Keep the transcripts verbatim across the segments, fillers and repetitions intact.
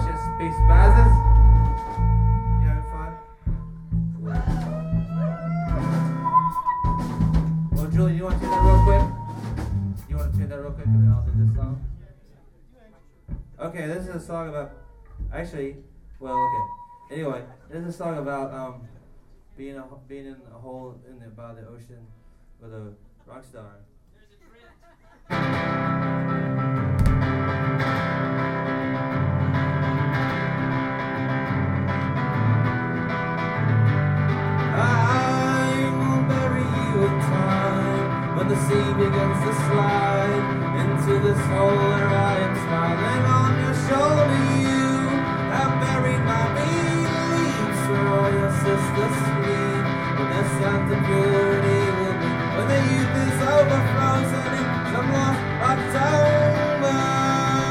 ocean space spazzes. You having fun? Well, Julie, you want to do that real quick? You want to do that real quick and then I'll do this song? Okay, this is a song about, actually, well, okay. Anyway, this is a song about um, being a, being in a hole in the, by the ocean with a rock star. When the sea begins to slide into this hole where I am smiling on your shoulder, you have buried my beliefs where all your sisters sleep. When the sense of purity will be, when the youth is overfrozen in some lost October.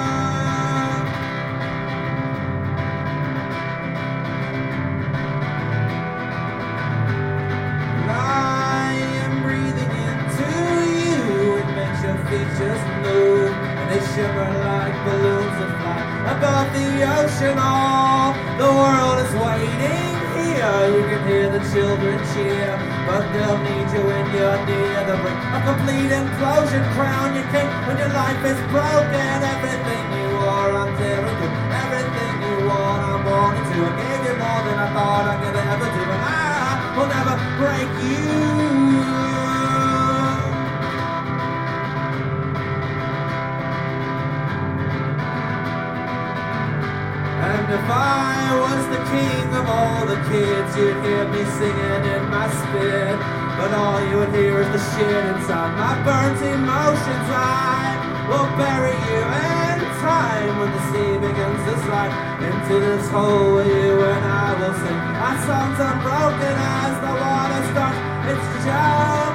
Features move, and they shimmer like balloons that fly above the ocean. All the world is waiting here. You can hear the children cheer, but they'll need you when you're near the brink. A complete implosion, crown your king when your life is broken. Everything you are, I'm tearing through. Everything you want, I'm wanting to. I gave you more than I thought I could ever do, and I will never break you. And if I was the king of all the kids, you'd hear me singing in my spit. But all you would hear is the shit inside my burnt emotions. I will bury you in time when the sea begins to slide into this hole with you, and I will sing our songs unbroken as the water starts its show.